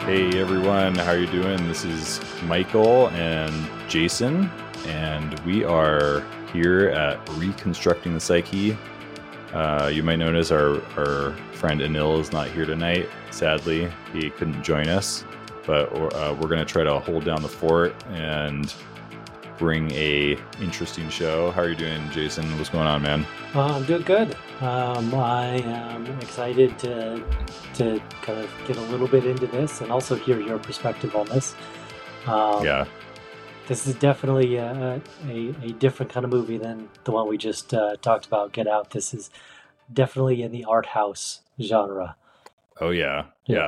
Hey everyone, how are you doing? This is Michael and Jason, and we are here at Reconstructing the Psyche. You might notice our friend Anil is not here tonight. Sadly, he couldn't join us, but we're going to try to hold down the fort and bring a interesting show. How are you doing, Jason? What's going on, man? I'm doing good. I am excited to kind of get a little bit into this and also hear your perspective on this. Yeah. This is definitely a different kind of movie than the one we just talked about, Get Out. This is definitely in the art house genre. Oh yeah.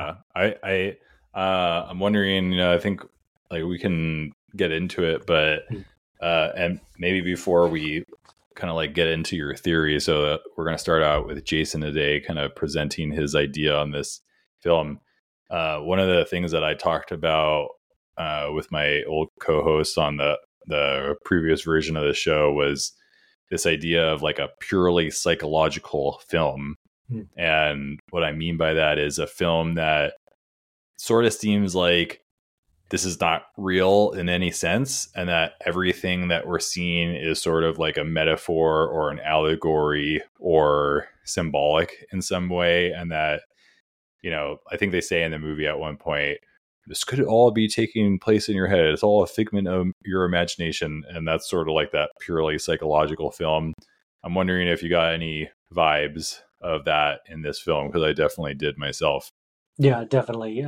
I'm wondering. I think like we can get into it, but and maybe before we kind of like get into your theory, so we're going to start out with Jason today, kind of presenting his idea on this film. One of the things that I talked about with my old co-host on the previous version of the show was this idea of like a purely psychological film. And what I mean by that is a film that sort of seems like this is not real in any sense, and that everything that we're seeing is sort of like a metaphor or an allegory or symbolic in some way. And that, I think they say in the movie at one point, this could all be taking place in your head. It's all a figment of your imagination. And that's sort of like that purely psychological film. I'm wondering if you got any vibes of that in this film, because I definitely did myself. Yeah, definitely.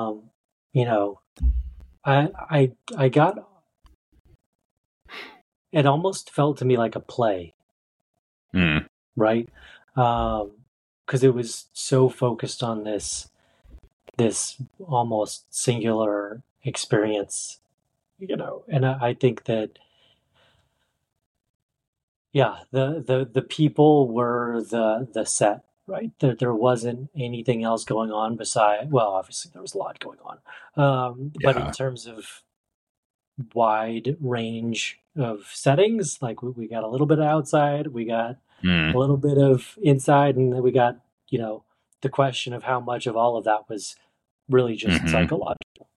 I got, it almost felt to me like a play, right? Because it was so focused on this almost singular experience, and I think that, yeah, the people were the set, right? There wasn't anything else going on beside, well, obviously there was a lot going on, but in terms of wide range of settings, like we got a little bit of outside, we got a little bit of inside, and then we got, the question of how much of all of that was really just psychological.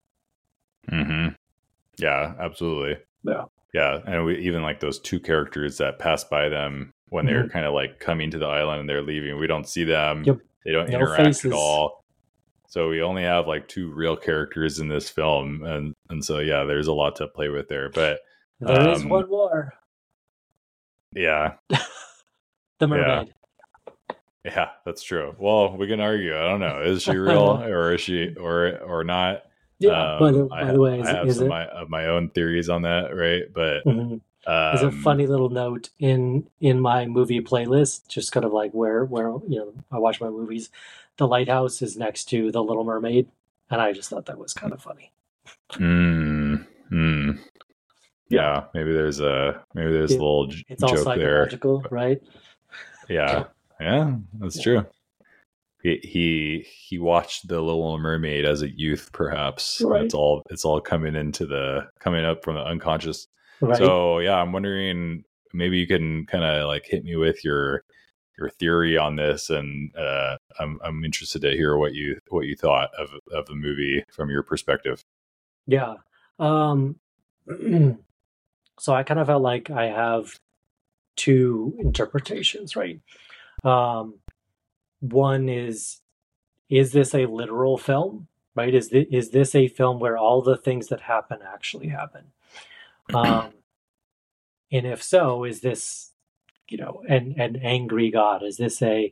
Yeah, absolutely. Yeah, and we even like those two characters that pass by them when they're kind of like coming to the island and they're leaving. We don't see them. Yep. They don't No interact faces at all. So we only have like two real characters in this film, and so yeah, there's a lot to play with there. But there is one more. Yeah. The mermaid. Yeah, that's true. Well, we can argue. I don't know. Is she real or is she or not? Yeah. By the way, I have some of my own theories on that, right? But as a funny little note in my movie playlist, just kind of like where I watch my movies, the lighthouse is next to the Little Mermaid, and I just thought that was kind of funny. Yeah, maybe there's a little it's all joke psychological, there, right? Yeah, that's true. He watched the Little Mermaid as a youth, perhaps. Right. It's all coming up from the unconscious. Right. So yeah, I'm wondering, maybe you can kind of like hit me with your theory on this, and I'm interested to hear what you thought of the movie from your perspective. Yeah. So I kind of felt like I have two interpretations, right? One is this a literal film, right? Is this a film where all the things that happen actually happen? And if so, is this, an angry God? Is this a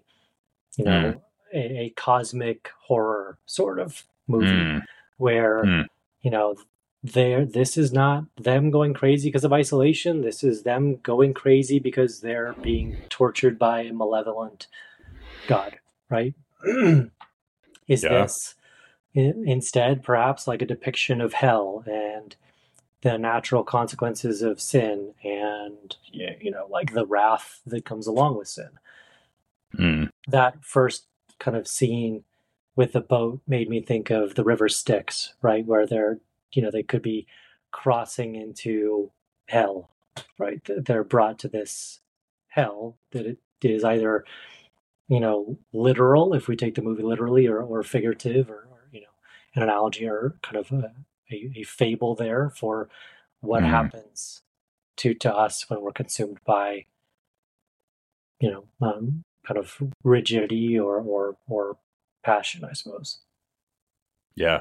cosmic horror sort of movie where, this is not them going crazy because of isolation. This is them going crazy because they're being tortured by a malevolent God, right? Is this instead perhaps like a depiction of hell and the natural consequences of sin and, like the wrath that comes along with sin? That first kind of scene with the boat made me think of the river Styx, right? Where they're, they could be crossing into hell, right? They're brought to this hell that it is either, literal, if we take the movie literally, or figurative, or an analogy or kind of a fable there for what happens to us when we're consumed by, kind of rigidity or passion, I suppose. Yeah.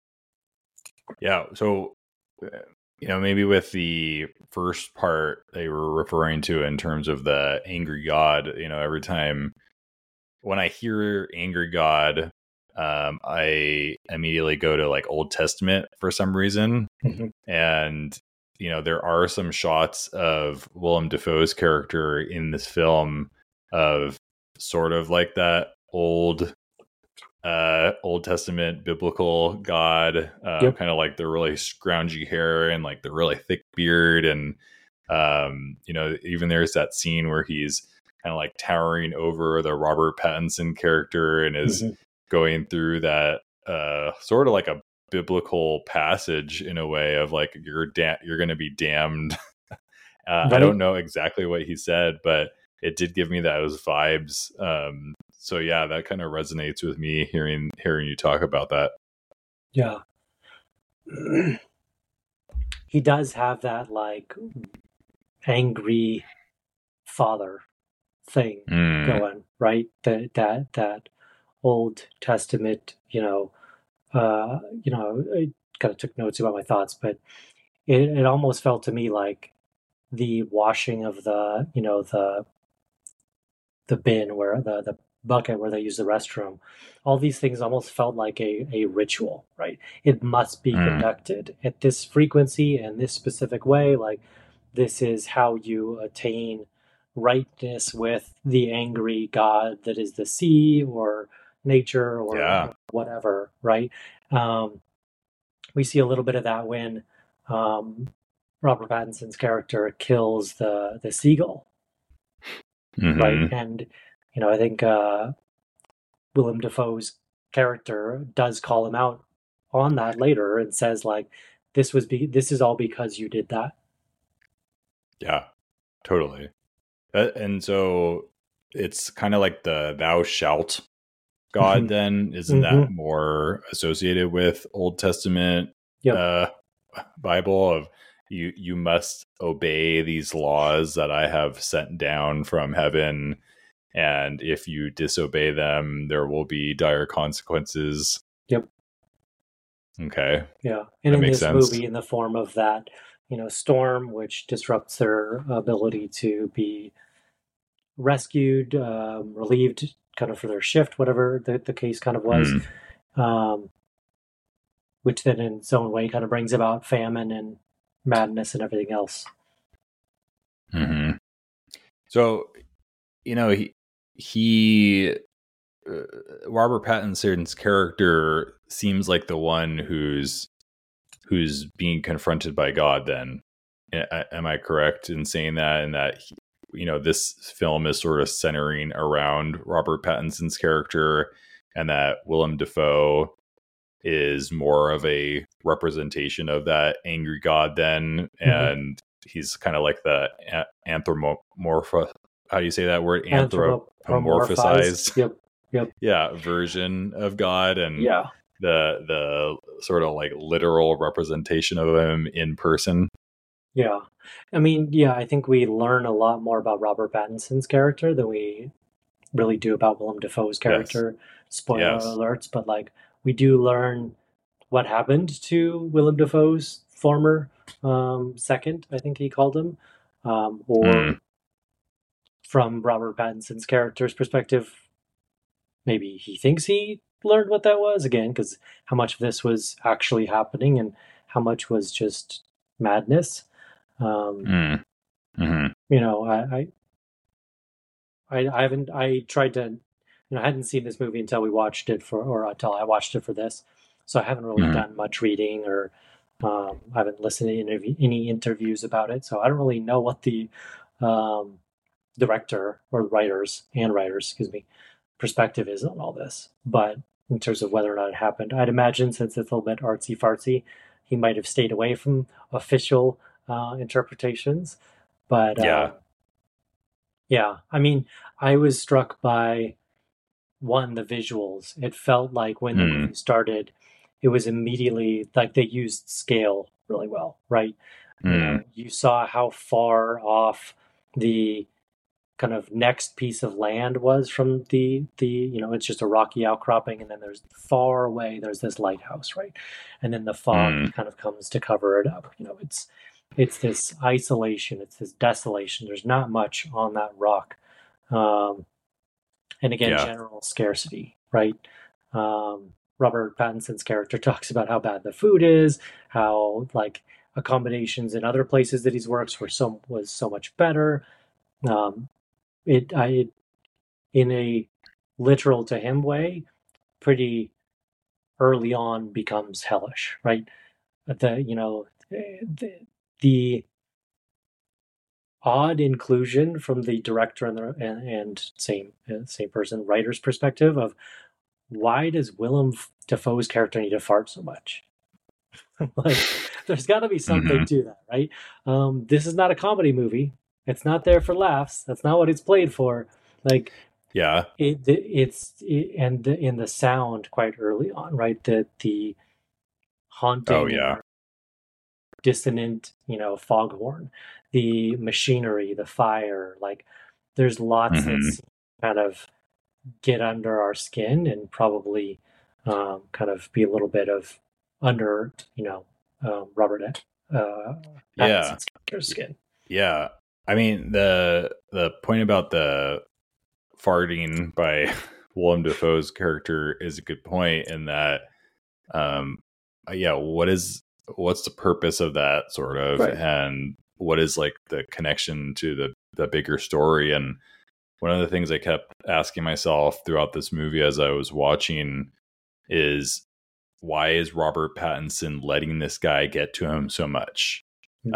So, maybe with the first part they were referring to in terms of the angry God, every time when I hear angry God, I immediately go to like Old Testament for some reason. Mm-hmm. And, there are some shots of Willem Dafoe's character in this film of sort of like that Old Testament biblical God, Yep. kind of like the really scroungy hair and like the really thick beard. And, even there's that scene where he's kind of like towering over the Robert Pattinson character and is going through that sort of like a biblical passage in a way of like, you're going to be damned. Right. I don't know exactly what he said, but it did give me those vibes. So yeah, that kind of resonates with me hearing you talk about that. Yeah. He does have that like angry father thing going, right? That Old Testament, I kind of took notes about my thoughts, but it almost felt to me like the washing of the bin where the bucket where they use the restroom, all these things almost felt like a ritual, right? It must be conducted at this frequency and this specific way. Like, this is how you attain rightness with the angry God that is the sea or nature or whatever, right? We see a little bit of that when Robert Pattinson's character kills the seagull, right? And I think Willem Dafoe's character does call him out on that later and says like, this is all because you did that. Yeah, totally. And so it's kind of like the thou shalt God then, isn't that more associated with Old Testament Bible of you must obey these laws that I have sent down from heaven, and if you disobey them, there will be dire consequences. Yep. Okay. Yeah. And in this movie, in the form of that, storm, which disrupts their ability to be rescued, relieved kind of for their shift, whatever the case kind of was, which then in its own way kind of brings about famine and madness and everything else. So, he Robert Pattinson's character seems like the one who's being confronted by God then. Am I correct in saying that? And that, this film is sort of centering around Robert Pattinson's character, and that Willem Dafoe is more of a representation of that angry God then. And he's kind of like the how do you say that word? Anthropomorphized. Yep. Yeah, version of God, and the sort of like literal representation of him in person. Yeah. I mean, I think we learn a lot more about Robert Pattinson's character than we really do about Willem Dafoe's character. Yes. Spoiler alerts, but like, we do learn what happened to Willem Dafoe's former second, I think he called him, or from Robert Pattinson's character's perspective, maybe he thinks he learned what that was, again, because how much of this was actually happening and how much was just madness. I tried to, I hadn't seen this movie until until I watched it for this. So I haven't really done much reading or I haven't listened to any interviews about it. So I don't really know what the director or writers, perspective is on all this. But in terms of whether or not it happened, I'd imagine since it's a little bit artsy fartsy, he might have stayed away from official interpretations. But I mean, I was struck by the visuals. It felt like when the movie started, it was immediately like they used scale really well, right? You know, you saw how far off the kind of next piece of land was from the you know, it's just a rocky outcropping, and then there's far away there's this lighthouse, right? And then the fog kind of comes to cover it up. You know, it's this isolation, it's this desolation. There's not much on that rock. And again, Yeah. general scarcity, right? Robert Pattinson's character talks about how bad the food is, how like accommodations in other places that he's worked was so much better. Um, it in a literal to him way, pretty early on becomes hellish, right? The odd inclusion from the director and same person writer's perspective of why does Willem Dafoe's character need to fart so much? Like, there's got to be something to that, right? This is not a comedy movie. It's not there for laughs. That's not what it's played for. Like, Yeah. and in the sound quite early on, right? The haunting, Oh yeah. dissonant, you know, foghorn, the machinery, the fire. Like, there's lots that kind of get under our skin and probably kind of be a little bit of under, you know, Robert Pattinson's character's skin. Yeah. I mean, the point about the farting by Willem Dafoe's character is a good point in that, yeah, what's the purpose of that sort of, Right. and what is like the connection to the bigger story? And one of the things I kept asking myself throughout this movie as I was watching is, why is Robert Pattinson letting this guy get to him so much?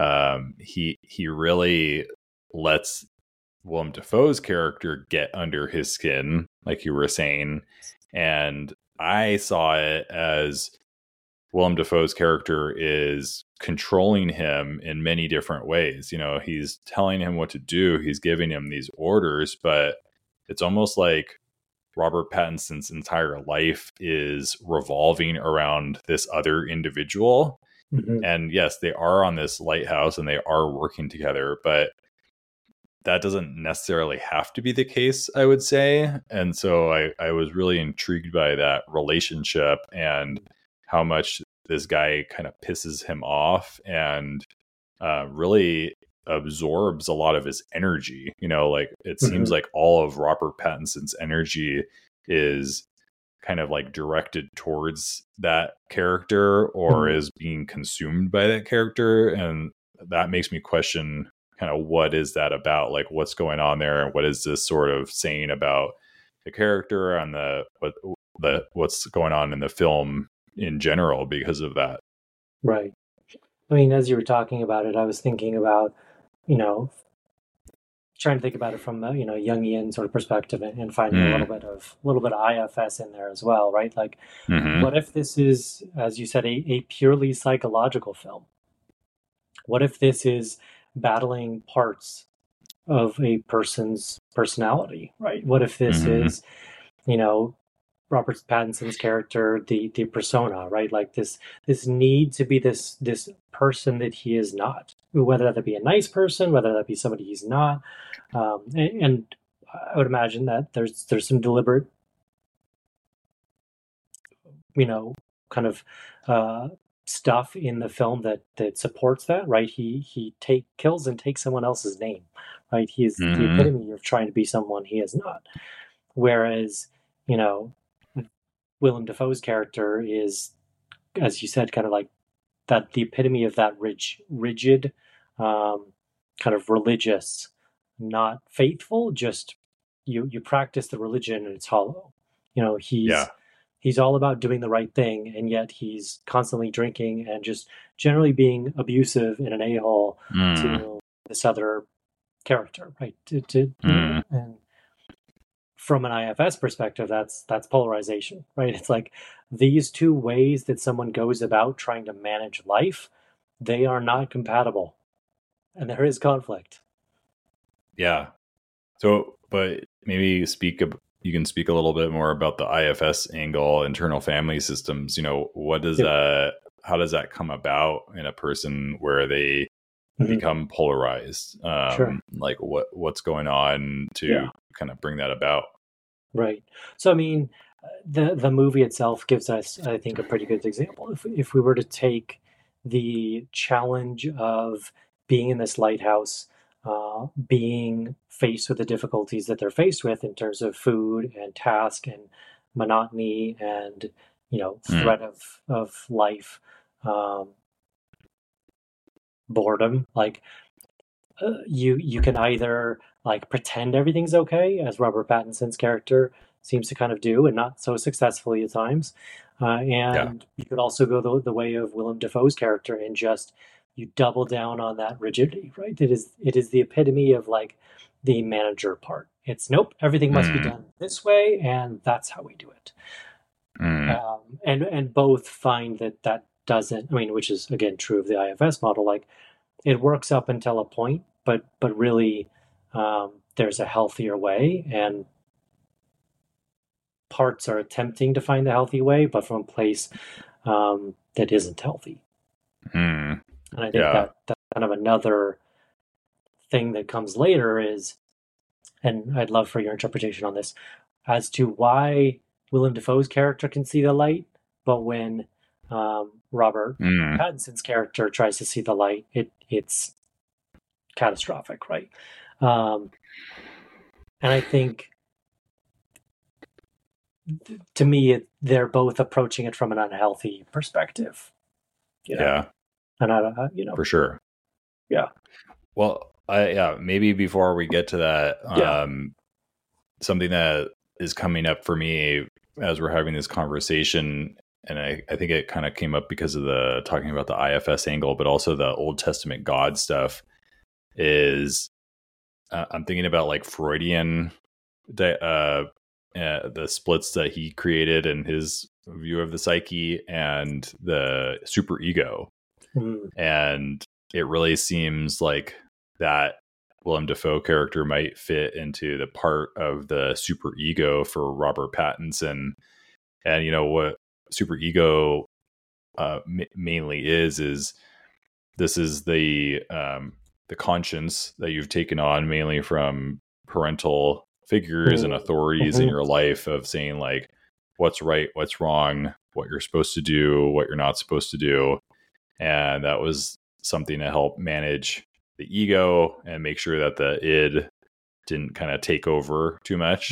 He really lets Willem Dafoe's character get under his skin, like you were saying, and I saw it as Willem Dafoe's character is controlling him in many different ways. You know, he's telling him what to do, he's giving him these orders, but it's almost like Robert Pattinson's entire life is revolving around this other individual. And yes, they are on this lighthouse and they are working together, but that doesn't necessarily have to be the case, I would say. And so I was really intrigued by that relationship and how much this guy kind of pisses him off and really absorbs a lot of his energy. You know, like it seems like all of Robert Pattinson's energy is kind of like directed towards that character or is being consumed by that character. And that makes me question kind of what is that about? Like what's going on there? And what is this sort of saying about the character and what's going on in the film in general because of that? Right. I mean, as you were talking about it, I was thinking about, you know, trying to think about it from a, you know, Jungian sort of perspective and finding a little bit of IFS in there as well, right? Like, what if this is, as you said, a purely psychological film? What if this is battling parts of a person's personality, right? What if this is, you know, Robert Pattinson's character, the persona, right? Like this need to be this person that he is not, whether that be a nice person, whether that be somebody he's not, and I would imagine that there's some deliberate, you know, kind of stuff in the film that supports that, right? He kills and takes someone else's name, right? He is the epitome of trying to be someone he is not. Whereas, you know, Willem Dafoe's character is, as you said, kind of like that, the epitome of that rigid, kind of religious, not faithful, just you practice the religion and it's hollow. You know, he's all about doing the right thing, and yet he's constantly drinking and just generally being abusive and an a-hole to this other character, right? And from an IFS perspective, that's polarization, right? It's like these two ways that someone goes about trying to manage life, they are not compatible, and there is conflict. Yeah. So, but maybe speak you can speak a little bit more about the IFS angle, internal family systems. What does that? How does that come about in a person where they become polarized? Sure. Like what's going on to kind of bring that about? Right. So, I mean, the movie itself gives us, I think, a pretty good example. If we were to take the challenge of being in this lighthouse, being faced with the difficulties that they're faced with in terms of food and task and monotony and threat of life, um, boredom, like you can either like pretend everything's okay, as Robert Pattinson's character seems to kind of do, and not so successfully at times. And you could also go the way of Willem Dafoe's character and just you double down on that rigidity, right? It is the epitome of like the manager part. It's nope, everything must be done this way, and that's how we do it. And both find that doesn't. I mean, which is again true of the IFS model. Like it works up until a point, but really there's a healthier way, and parts are attempting to find the healthy way, but from a place that isn't healthy. And I think that's kind of another thing that comes later is, and I'd love for your interpretation on this, as to why Willem Dafoe's character can see the light, but when Robert Pattinson's character tries to see the light, it's catastrophic, right? And I think, to me, they're both approaching it from an unhealthy perspective. Yeah, and for sure. Yeah. Well, maybe before we get to that, something that is coming up for me as we're having this conversation, and I think it kind of came up because of the talking about the IFS angle, but also the Old Testament God stuff, is I'm thinking about like Freudian, the splits that he created and his view of the psyche and the superego. And it really seems like that Willem Dafoe character might fit into the part of the superego for Robert Pattinson. And what superego mainly is this is the conscience that you've taken on mainly from parental figures and authorities in your life, of saying like what's right, what's wrong, what you're supposed to do, what you're not supposed to do. And that was something to help manage the ego and make sure that the id didn't kind of take over too much,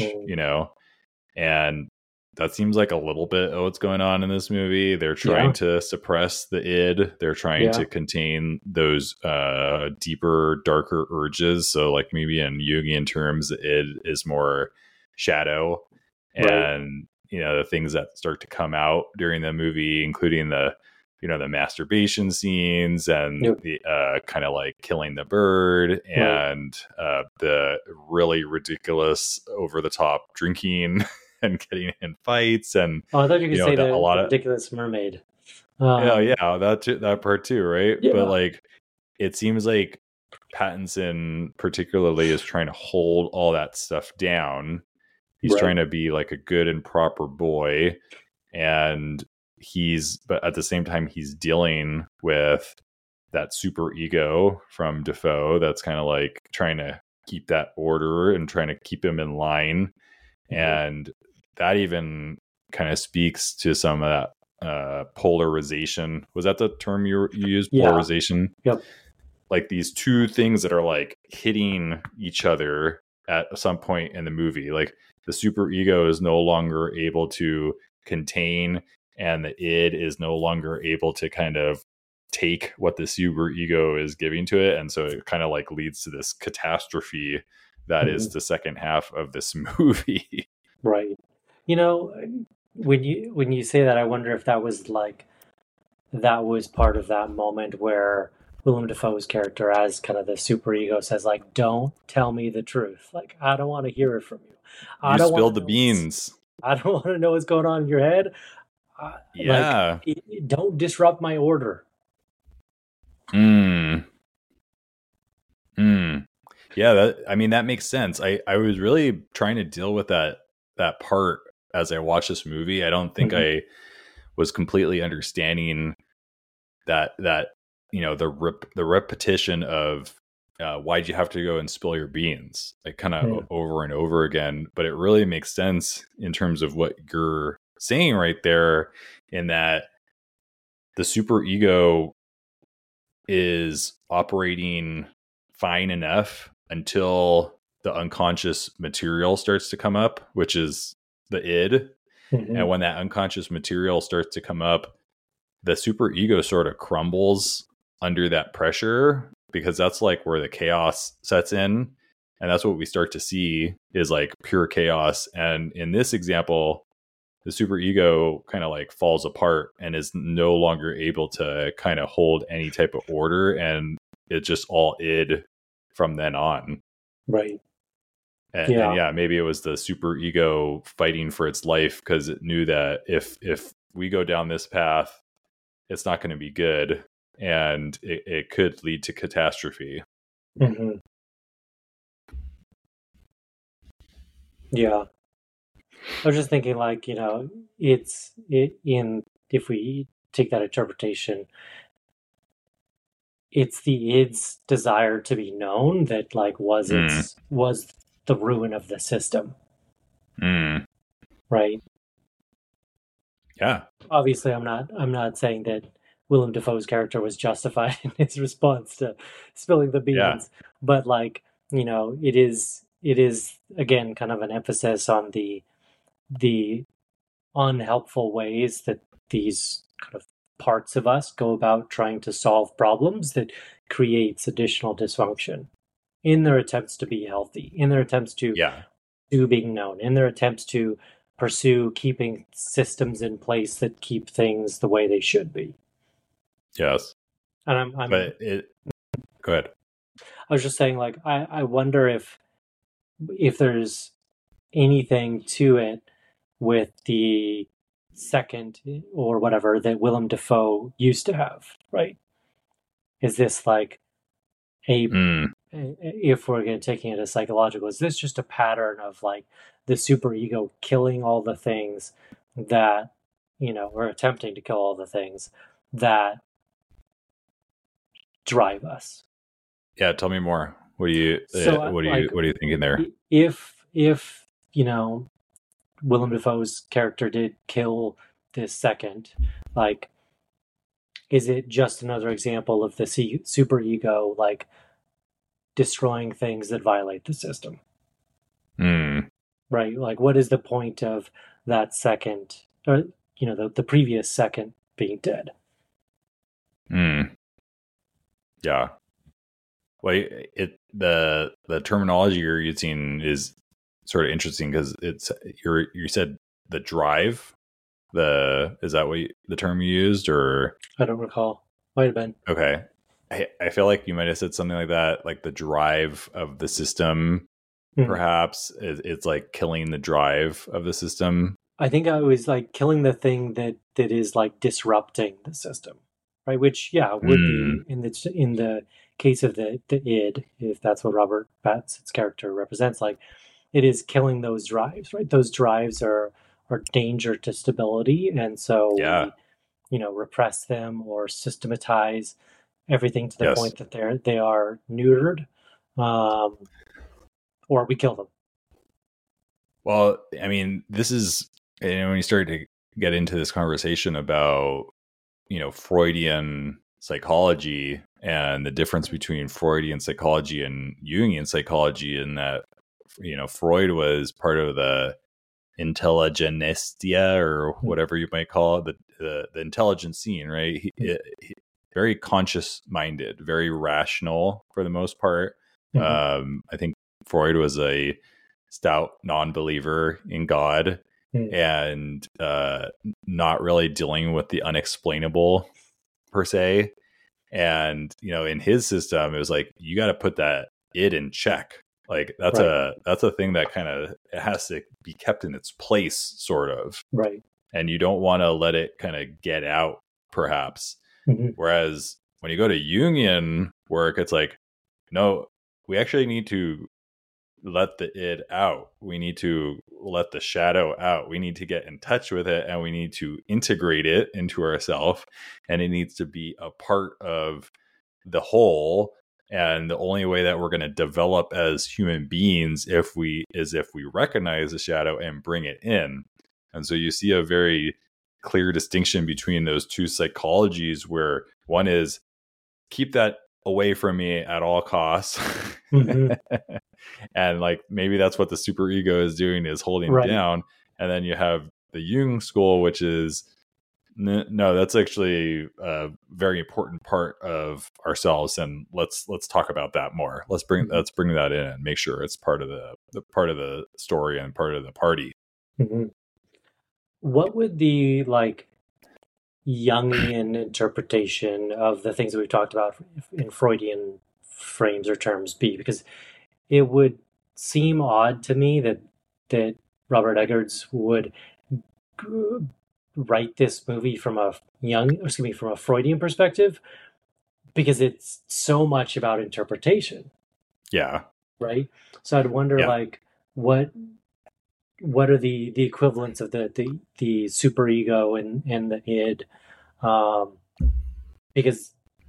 and that seems like a little bit of what's going on in this movie. They're trying to suppress the id. They're trying to contain those deeper, darker urges. So like maybe in Jungian terms, the id is more shadow. And, the things that start to come out during the movie, including the masturbation scenes and the kind of like killing the bird and the really ridiculous over the top drinking and getting in fights. And I thought you could say the ridiculous mermaid. That part too, right? But like it seems like Pattinson particularly is trying to hold all that stuff down. He's trying to be like a good and proper boy, and but at the same time he's dealing with that super ego from Dafoe that's kind of like trying to keep that order and trying to keep him in line. And that even kind of speaks to some of that polarization. Was that the term you used? Polarization? Like these two things that are like hitting each other at some point in the movie. Like the super ego is no longer able to contain, and the id is no longer able to kind of take what the super ego is giving to it. And so it kind of like leads to this catastrophe that is the second half of this movie. Right. When you say that, I wonder if that was part of that moment where Willem Dafoe's character, as kind of the super ego, says like, "Don't tell me the truth. Like, I don't want to hear it from you. You spilled the beans. I don't want to know what's going on in your head. Don't disrupt my order." Yeah, that makes sense. I was really trying to deal with that that part as I watched this movie. I don't think I was completely understanding that the repetition of why'd you have to go and spill your beans, like kind of over and over again. But it really makes sense in terms of what you're saying right there, in that the super ego is operating fine enough until the unconscious material starts to come up, which is the id. And when that unconscious material starts to come up, the super ego sort of crumbles under that pressure, because that's like where the chaos sets in. And that's what we start to see, is like pure chaos. And in this example, the super ego kind of like falls apart and is no longer able to kind of hold any type of order. And it's just all id from then on. Right. And yeah, maybe it was the super ego fighting for its life, because it knew that if we go down this path, it's not going to be good, and it could lead to catastrophe. Yeah. I was just thinking, like, you know, if we take that interpretation, it's the id's desire to be known that like was the ruin of the system. Right. Yeah. Obviously, I'm not saying that Willem Dafoe's character was justified in his response to spilling the beans, but like, you know, it is again kind of an emphasis on the unhelpful ways that these kind of parts of us go about trying to solve problems that creates additional dysfunction in their attempts to be healthy, in their attempts to being known, in their attempts to pursue keeping systems in place that keep things the way they should be. Yes. And go ahead. I was just saying, like, I wonder if there's anything to it with the second or whatever that Willem Dafoe used to have, right? Is this like if we're taking it as psychological, is this just a pattern of like the super ego killing all the things that, you know, or attempting to kill all the things that drive us? Yeah, tell me more. What are you thinking there? If you know, Willem Dafoe's character did kill this second, like, is it just another example of the super ego like destroying things that violate the system? Right? Like, what is the point of that second, or, you know, the previous second being dead? Yeah. Well, the terminology you're using is sort of interesting, because you said the drive. Is that the term you used, or I don't recall. Might have been. Okay. I feel like you might have said something like that, like the drive of the system. Perhaps it's like killing the drive of the system. I think I was like killing the thing that is like disrupting the system, right? Which, yeah, would be in the case of the id, if that's what Robert Pattinson's character represents. Like, it is killing those drives, right? Those drives are danger to stability, and so we, you know, repress them or systematize everything to the point that they are neutered, or we kill them. Well, I mean, this is, and when you start to get into this conversation about, you know, Freudian psychology and the difference between Freudian psychology and Jungian psychology, in that, you know, Freud was part of the intelligentsia, or whatever you might call it, the intelligent scene, right? He very conscious minded, very rational for the most part. I think Freud was a stout non-believer in God, and not really dealing with the unexplainable per se. And, you know, in his system, it was like, you got to put that id in check. Like, that's a thing that kind of has to be kept in its place, sort of. Right. And you don't want to let it kind of get out, perhaps. Whereas when you go to Jungian work, it's like, no, we actually need to let the id out. We need to let the shadow out. We need to get in touch with it, and we need to integrate it into ourselves, and it needs to be a part of the whole. And the only way that we're going to develop as human beings if we recognize the shadow and bring it in. And so you see a very clear distinction between those two psychologies, where one is keep that away from me at all costs. Mm-hmm. And like maybe that's what the superego is doing, is holding down. And then you have the Jung school, which is no, that's actually a very important part of ourselves, and let's talk about that more. Let's bring that in and make sure it's part of the part of the story and part of the party. Mm-hmm. What would the like Jungian interpretation of the things that we've talked about in Freudian frames or terms be? Because it would seem odd to me that Robert Eggers would write this movie from a Freudian perspective, because it's so much about interpretation. Yeah. Right. So I'd wonder, like, what are the equivalents of the superego and the id, because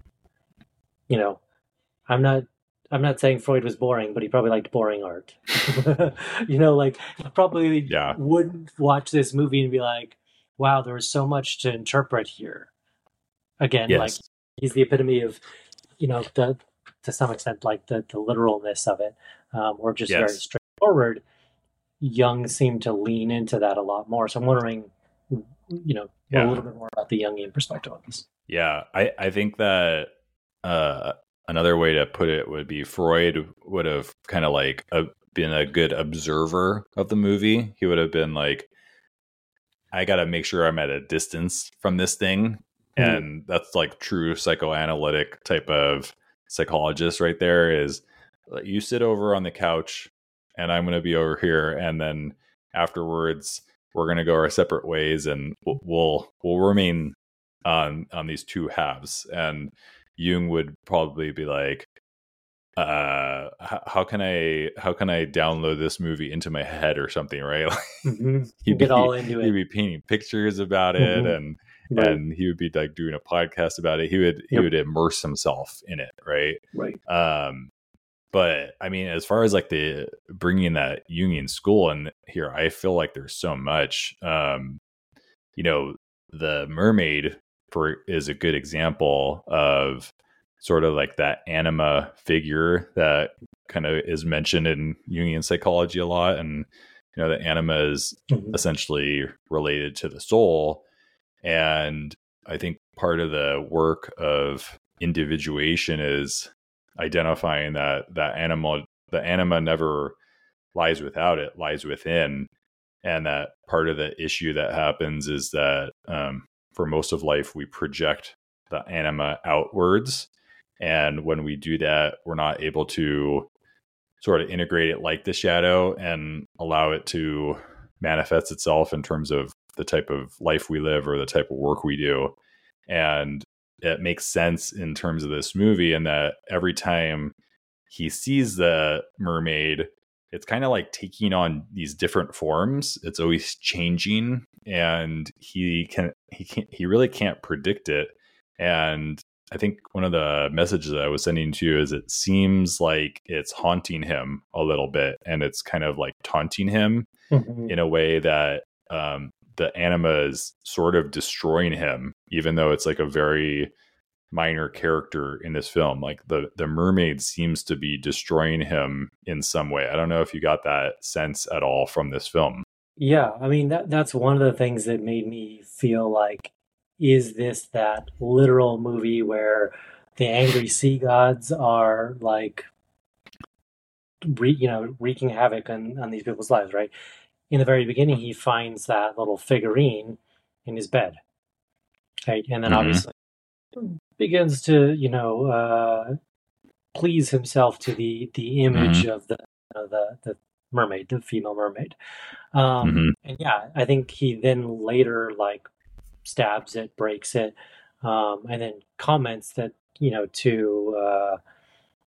I'm not saying Freud was boring, but he probably liked boring art. Like he probably wouldn't watch this movie and be like, wow, there was so much to interpret here. Again, like he's the epitome of, to some extent, like the literalness of it, or just very straightforward. Jung seemed to lean into that a lot more. So I'm wondering, a little bit more about the Jungian perspective on this. Yeah, I think that another way to put it would be Freud would have kind of like been a good observer of the movie. He would have been like, I got to make sure I'm at a distance from this thing. And that's like true psychoanalytic type of psychologist right there, is you sit over on the couch and I'm going to be over here. And then afterwards we're going to go our separate ways, and we'll remain on these two halves. And Jung would probably be like, how can I download this movie into my head or something, right? He'd get all into it. He'd be painting pictures about it, and he would be like doing a podcast about it. He would immerse himself in it, right? But I mean, as far as like the bringing that Jungian school in here, I feel like there's so much. The mermaid is a good example of sort of like that anima figure that kind of is mentioned in Jungian psychology a lot. And, the anima is essentially related to the soul. And I think part of the work of individuation is identifying that the anima never lies without, it lies within. And that part of the issue that happens is that for most of life, we project the anima outwards. And when we do that, we're not able to sort of integrate it like the shadow and allow it to manifest itself in terms of the type of life we live or the type of work we do. And it makes sense in terms of this movie, in that every time he sees the mermaid, it's kind of like taking on these different forms. It's always changing, and he really can't predict it. And I think one of the messages that I was sending to you is it seems like it's haunting him a little bit, and it's kind of like taunting him in a way that the anima is sort of destroying him, even though it's like a very minor character in this film. Like the mermaid seems to be destroying him in some way. I don't know if you got that sense at all from this film. Yeah, I mean that's one of the things that made me feel like, is this that literal movie where the angry sea gods are like wreaking havoc on these people's lives, right? In the very beginning, he finds that little figurine in his bed, right? And then obviously begins to please himself to the image of the mermaid, the female mermaid. And yeah, I think he then later like stabs it, breaks it, and then comments that to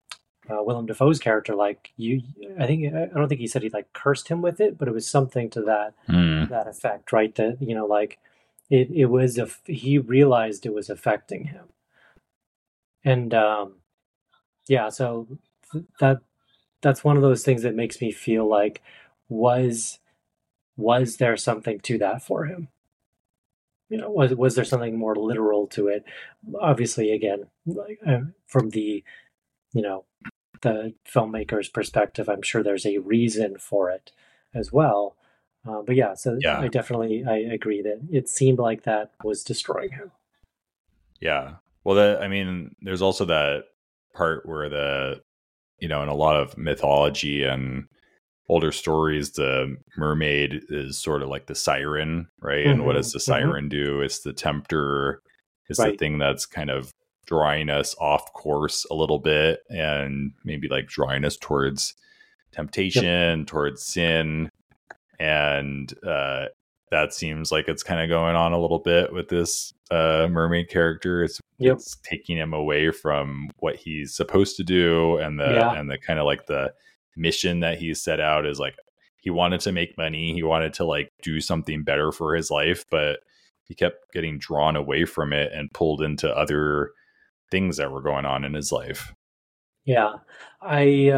Willem Dafoe's character, like I don't think he said he like cursed him with it, but it was something to Mm. that effect, right? That like it was he realized it was affecting him, and yeah, so that that's one of those things that makes me feel like was was there something to that for him? Was there something more literal to it? Obviously, again, like from the you know the filmmaker's perspective, I'm sure there's a reason for it as well. But yeah, so Yeah. I agree that it seemed like that was destroying him. Yeah. Well, that, I mean, there's also that part where in a lot of mythology and older stories, the mermaid is sort of like the siren, right? And what Hmm. does the Hmm. siren do? It's the tempter, it's the Right. thing that's kind of drawing us off course a little bit and maybe like drawing us towards Yep. temptation, towards sin. And that seems like it's kind of going on a little bit with this mermaid character. Yep. It's taking him away from what he's supposed to do, and Yeah. the kind of like the mission that he set out is like he wanted to make money, he wanted to like do something better for his life, but he kept getting drawn away from it and pulled into other things that were going on in his life. Yeah. I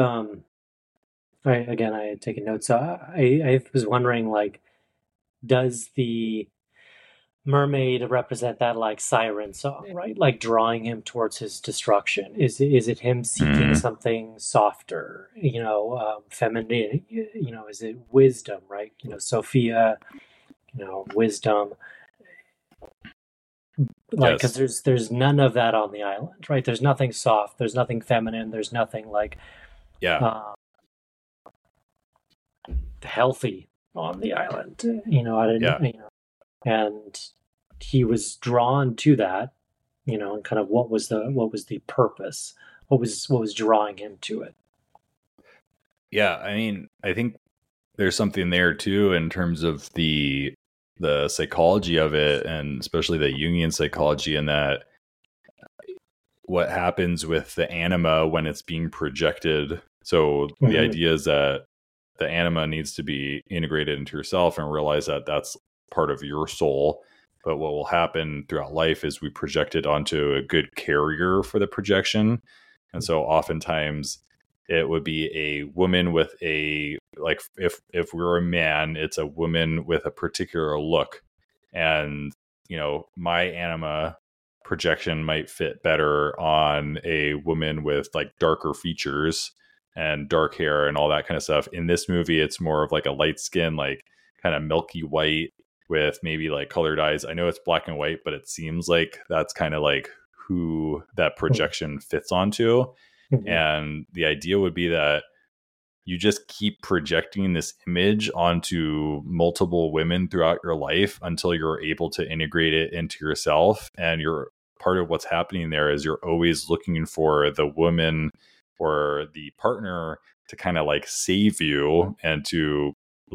I had taken notes. So I was wondering, like, does the mermaid represent that like siren song, right? Like drawing him towards his destruction. Is it him seeking Mm, something softer, feminine? Is it wisdom, right? Sophia, wisdom. Like, because yes. there's none of that on the island, right? There's nothing soft. There's nothing feminine. There's nothing like Yeah. uh, healthy on the island. I didn't. Yeah. And he was drawn to that, and kind of what was the purpose, what was drawing him to it. Yeah. I mean, I think there's something there too in terms of the psychology of it, and especially the Jungian psychology, and that what happens with the anima when it's being projected. So the Mm-hmm. idea is that the anima needs to be integrated into yourself and realize that that's part of your soul. But what will happen throughout life is we project it onto a good carrier for the projection. And so oftentimes it would be a woman with a, like, if we're a man, it's a woman with a particular look. And my anima projection might fit better on a woman with like darker features and dark hair and all that kind of stuff. In this movie, it's more of like a light skin, like kind of milky white with maybe like colored eyes. I know it's black and white, but it seems like that's kind of like who that projection fits onto. Mm-hmm. And the idea would be that you just keep projecting this image onto multiple women throughout your life until you're able to integrate it into yourself. And you're part of what's happening there is you're always looking for the woman or the partner to kind of like save you and to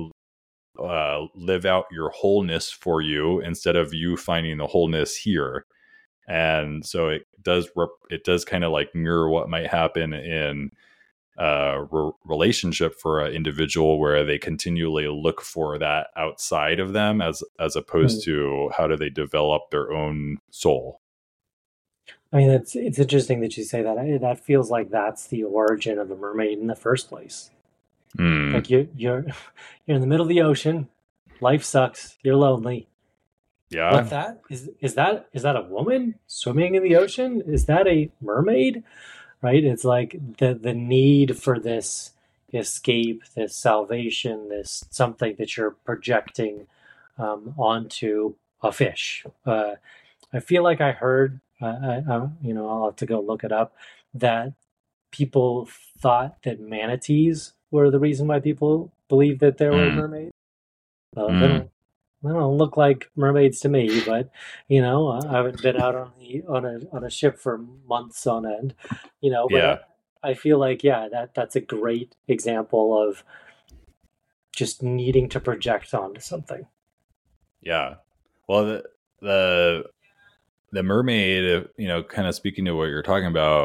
live out your wholeness for you instead of you finding the wholeness here. And so it does kind of like mirror what might happen in relationship for an individual, where they continually look for that outside of them as Mm-hmm. opposed to how do they develop their own soul. I mean, it's interesting that you say that. That feels like that's the origin of the mermaid in the first place. Mm, Like you're in the middle of the ocean, life sucks, you're lonely. What's yeah. that? Is that a woman swimming in the ocean? Is that a mermaid? Right? It's like the need for this escape, this salvation, this something that you're projecting onto a fish. I feel like I heard, I'll have to go look it up, that people thought that manatees were the reason why people believed that there were Mm, mermaids. mm, They don't look like mermaids to me, but I haven't been out on a ship for months on end, But yeah. I feel like that's a great example of just needing to project onto something. Yeah. Well, the the mermaid, kind of speaking to what you're talking about,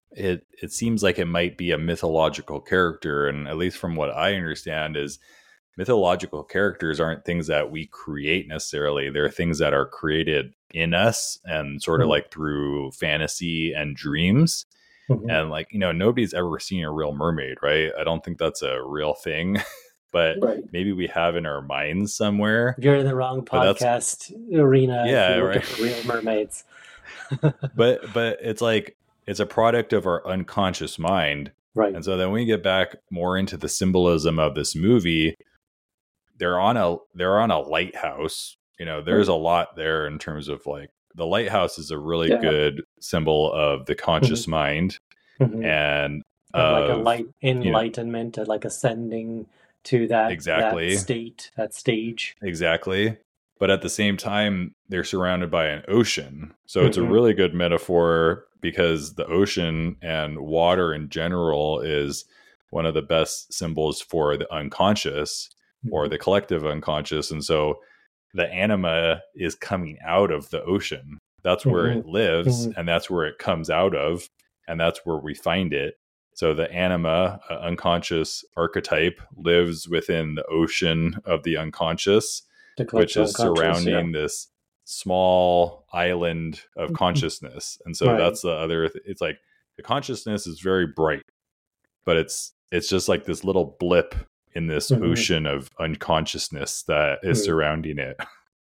it seems like it might be a mythological character, and at least from what I understand is mythological characters aren't things that we create necessarily. They're things that are created in us and sort of like through fantasy and dreams. And like, nobody's ever seen a real mermaid, right? I don't think that's a real thing, but maybe we have in our minds somewhere. You're in the wrong podcast arena. Yeah, if you're looking for real mermaids. but it's like, it's a product of our unconscious mind. Right. And so then we get back more into the symbolism of this movie. They're on a lighthouse. There's a lot there in terms of like the lighthouse is a really good symbol of the conscious mind and like a light enlightenment, like ascending to that that stage. Exactly. But at the same time, they're surrounded by an ocean. So it's a really good metaphor because the ocean and water in general is one of the best symbols for the unconscious or the collective unconscious. And so the anima is coming out of the ocean. That's where it lives, and that's where it comes out of, and that's where we find it. So the anima, unconscious archetype, lives within the ocean of the unconscious, which is surrounding this small island of consciousness. And so that's the other, it's like the consciousness is very bright, but it's just like this little blip in this ocean of unconsciousness that is surrounding it.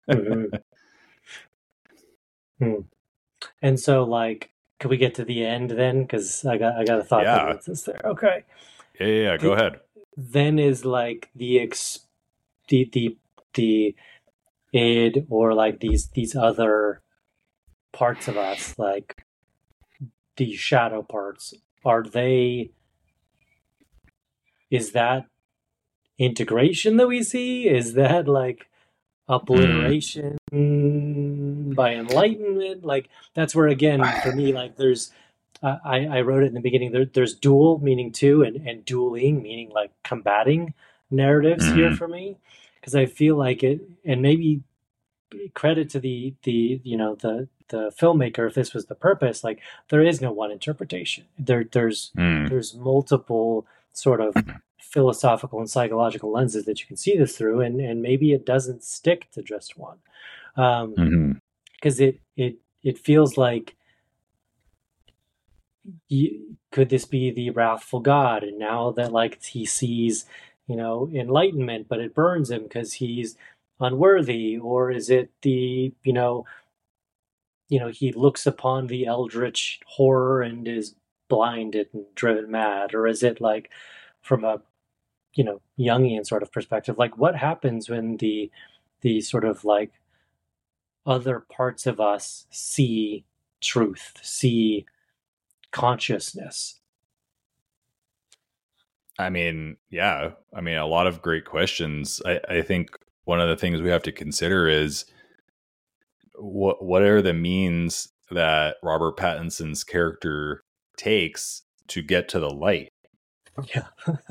And so, like, could we get to the end then? Because I got a thought about this there. Okay. Yeah. Go ahead. Then is like the id, or like these other parts of us, like these shadow parts. Is that integration that we see? Is that like obliteration by enlightenment? Like that's where, again, for me, like there's I wrote it in the beginning, there's dual meaning two, and dueling meaning like combating narratives here for me, because I feel like it, and maybe credit to the filmmaker if this was the purpose, like there is no one interpretation. There's multiple sort of philosophical and psychological lenses that you can see this through, and maybe it doesn't stick to just one, because it feels like could this be the wrathful God, and now that like he sees enlightenment, but it burns him because he's unworthy? Or is it the he looks upon the eldritch horror and is blinded and driven mad? Or is it like from a Jungian sort of perspective, like what happens when the sort of like other parts of us see truth, see consciousness? I mean, a lot of great questions. I think one of the things we have to consider is what are the means that Robert Pattinson's character takes to get to the light? Yeah.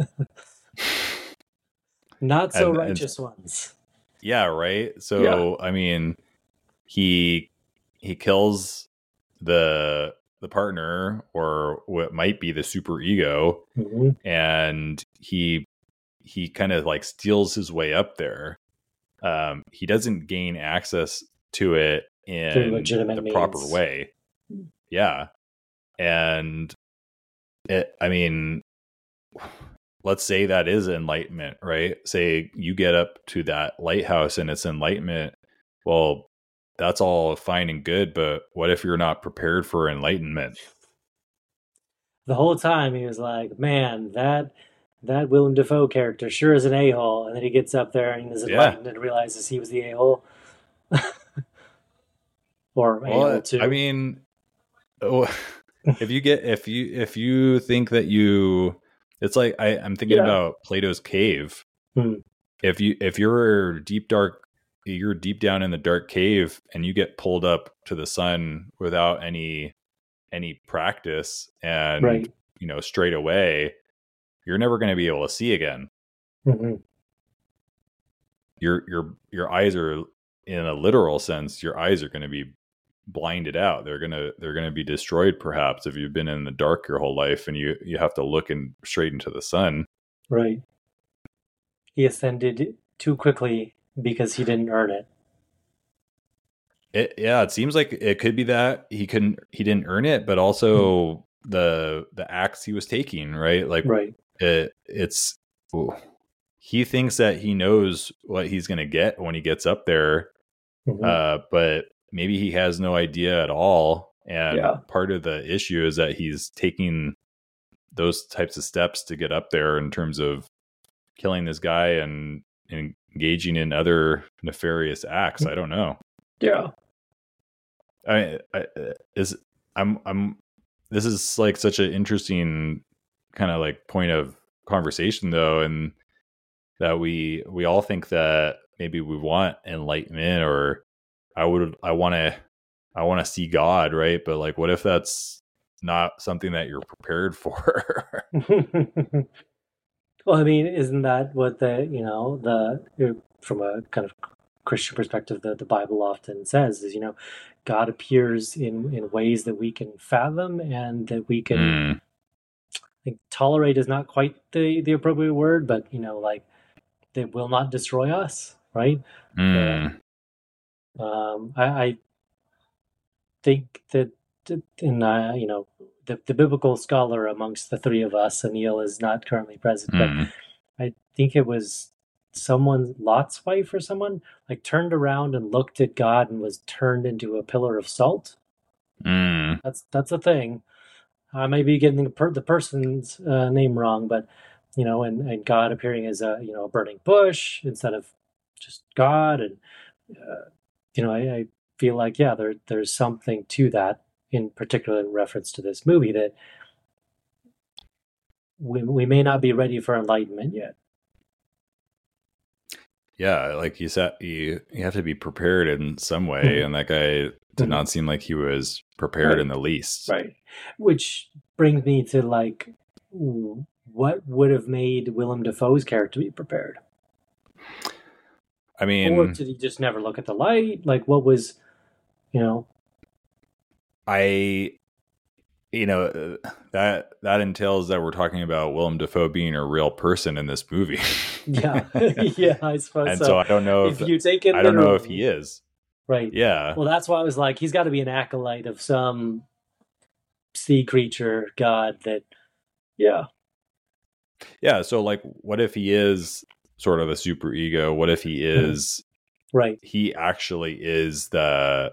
Not so righteous ones. Yeah, right. So I mean, he kills the partner, or what might be the super ego, and he kind of like steals his way up there. He doesn't gain access to it in the means. proper way. Yeah. And let's say that is enlightenment, right? Say you get up to that lighthouse and it's enlightenment. Well, that's all fine and good, but what if you're not prepared for enlightenment? The whole time he was like, man, that Willem Dafoe character sure is an a-hole. And then he gets up there and is enlightened and realizes he was the a-hole. Or a-hole too. I mean, if you think that it's like I'm thinking about Plato's cave. If you're deep down in the dark cave and you get pulled up to the sun without any practice and straight away, you're never going to be able to see again. Your eyes are, in a literal sense, your eyes are going to be blinded out. They're gonna be destroyed, perhaps, if you've been in the dark your whole life and you have to look straight into the sun. Right. He ascended too quickly because he didn't earn it. It seems like it could be that he didn't earn it, but also the acts he was taking, right? Like, right. It's ooh, he thinks that he knows what he's going to get when he gets up there, but maybe he has no idea at all. And part of the issue is that he's taking those types of steps to get up there in terms of killing this guy and engaging in other nefarious acts. I don't know. Yeah. This is like such an interesting kind of like point of conversation, though, and that we all think that maybe we want enlightenment, or I want to see God, right? But like, what if that's not something that you're prepared for? Well, I mean, isn't that what from a kind of Christian perspective, the Bible often says is, God appears in ways that we can fathom and that we can, I think tolerate is not quite the appropriate word, but, like they will not destroy us, right? I think that in, the biblical scholar amongst the three of us, Anil is not currently present, but I think it was Lot's wife or someone, like turned around and looked at God and was turned into a pillar of salt. That's a thing. I may be getting the person's name wrong, but and God appearing as a burning bush instead of just God, and I feel like there's something to that, in particular in reference to this movie, that we may not be ready for enlightenment yet. Yeah, like you said, you have to be prepared in some way, and that guy did not seem like he was prepared in the least. Right. Which brings me to like, what would have made Willem Dafoe's character be prepared? I mean, or did he just never look at the light? Like, what was, that entails that we're talking about Willem Dafoe being a real person in this movie. Yeah, yeah, I suppose. And so I don't know if you take it, I don't know if he is. Right. Yeah. Well, that's why I was like, he's got to be an acolyte of some sea creature god that. Yeah. Yeah. So, like, what if he is sort of a super ego? What if he is? Right. He actually is the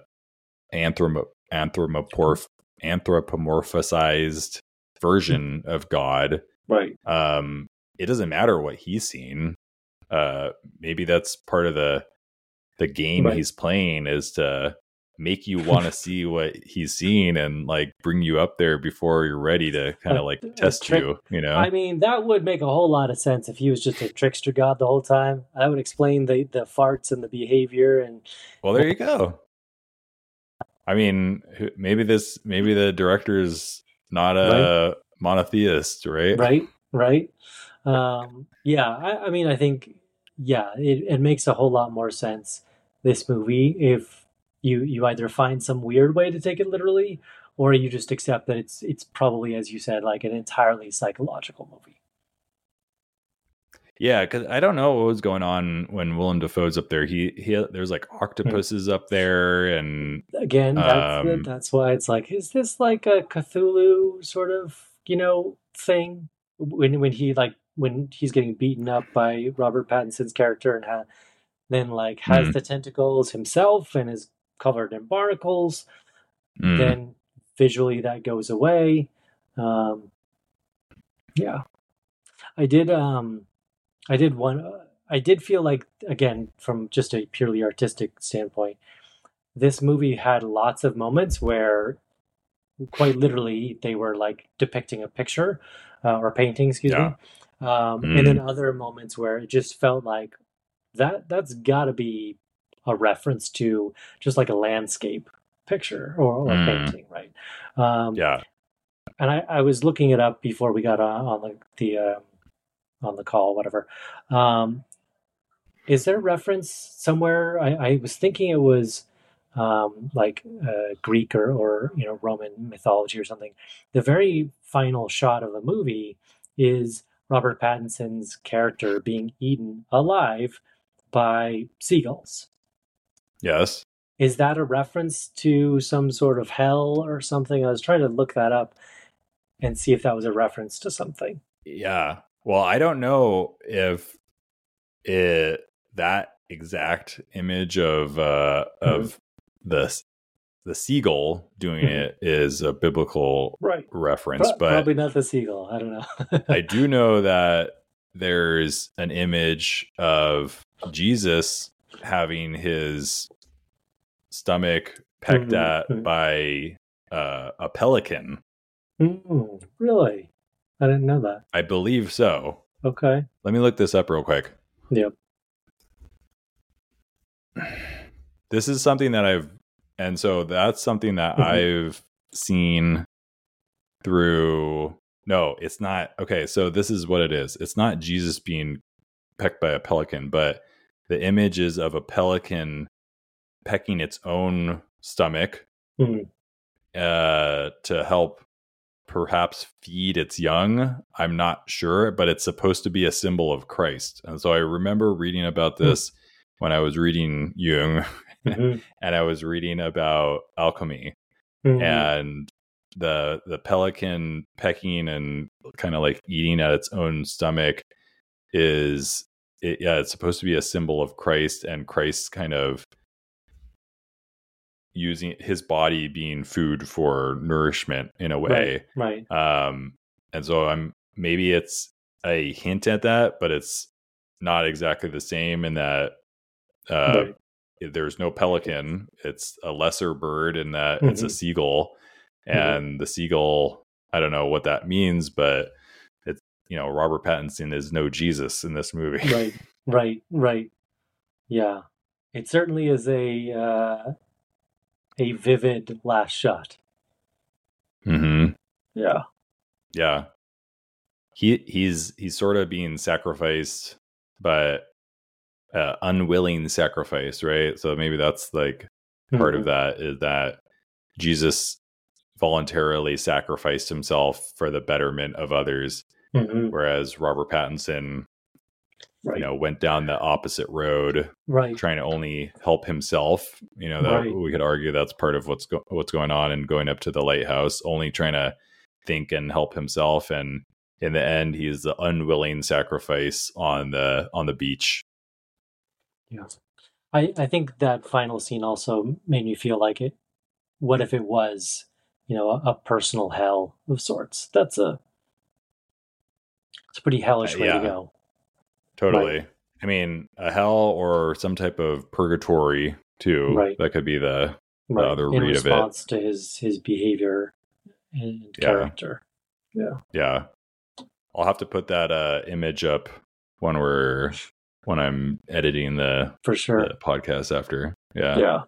anthropomorphized version of God. Right. It doesn't matter what he's seen. Maybe that's part of the game he's playing, is to make you want to see what he's seen and like bring you up there before you're ready to kind of like test you. I mean, that would make a whole lot of sense if he was just a trickster god the whole time. That would explain the farts and the behavior. And well, there you go. I mean, maybe the director is not a monotheist, right? Right. Yeah, I mean, I think, it makes a whole lot more sense, this movie, if you either find some weird way to take it literally, or you just accept that it's probably, as you said, like an entirely psychological movie. Yeah, because I don't know what was going on when Willem Dafoe's up there. There's like octopuses up there, and again, that's why it's like, is this like a Cthulhu sort of thing? When he's getting beaten up by Robert Pattinson's character and then like has the tentacles himself and is covered in barnacles, then visually that goes away. Yeah, I did feel like, again, from just a purely artistic standpoint, this movie had lots of moments where quite literally they were like depicting a picture or painting, excuse me. And then other moments where it just felt like that's got to be a reference to just like a landscape picture or painting, right? And I was looking it up before we got on the call, whatever. Is there a reference somewhere? I was thinking it was like Greek or Roman mythology or something. The very final shot of the movie is Robert Pattinson's character being eaten alive by seagulls. Yes. Is that a reference to some sort of hell or something? I was trying to look that up and see if that was a reference to something. Yeah. Well, I don't know if that exact image of the seagull doing it is a biblical reference, but probably not the seagull. I don't know. I do know that there's an image of Jesus having his stomach pecked at by a pelican. Really? I didn't know that. I believe so. Okay. Let me look this up real quick. Yep. This is something that that's something that I've seen through. No, it's not. Okay, so this is what it is. It's not Jesus being pecked by a pelican, but the image is of a pelican pecking its own stomach to help perhaps feed its young. I'm not sure, but it's supposed to be a symbol of Christ. And so I remember reading about this when I was reading Jung and I was reading about alchemy and the pelican pecking and kind of like eating at its own stomach it's supposed to be a symbol of Christ, and Christ kind of using his body being food for nourishment in a way. Right. And so maybe it's a hint at that, but it's not exactly the same in that there's no pelican. It's a lesser bird in that it's a seagull, and the seagull, I don't know what that means, but it's, Robert Pattinson is no Jesus in this movie. Right. Yeah. It certainly is a vivid last shot. Yeah. He's sort of being sacrificed, but unwilling sacrifice, right? So maybe that's like part of that, is that Jesus voluntarily sacrificed himself for the betterment of others, whereas Robert Pattinson went down the opposite road, trying to only help himself. That we could argue that's part of what's going on, and going up to the lighthouse, only trying to think and help himself, and in the end, he's the unwilling sacrifice on the beach. Yeah, I think that final scene also made me feel like it. What if it was, a personal hell of sorts? It's a pretty hellish way to go. Totally. Right. I mean, a hell or some type of purgatory too. Right. That could be the other read of it. In response to his behavior and character. Yeah. Yeah. I'll have to put that image up when I'm editing the podcast after. Yeah. Yeah.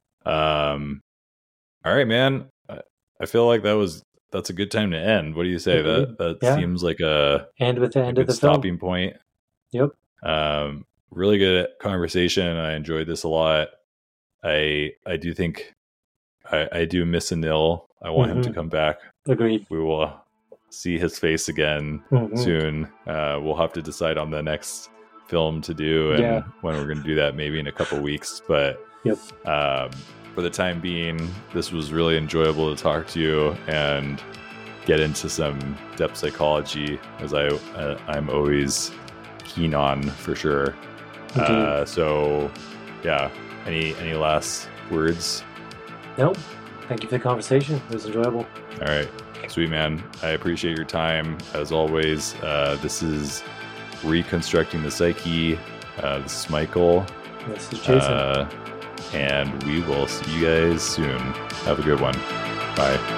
All right, man. I feel like that's a good time to end. What do you say? That seems like a end with the end of the stopping point. Yep. Really good conversation. I enjoyed this a lot. I do think I do miss Anil. I want him to come back. Agreed. We will see his face again soon. We'll have to decide on the next film to do and when we're going to do that, maybe in a couple weeks. But for the time being, this was really enjoyable to talk to you and get into some depth psychology, as I'm always keen on, for sure. So yeah, any last words? Nope. Thank you for the conversation. It was enjoyable. All right, sweet man. I appreciate your time as always. This is Reconstructing the Psyche. This is Michael. This is Jason. And we will see you guys soon. Have a good one. Bye.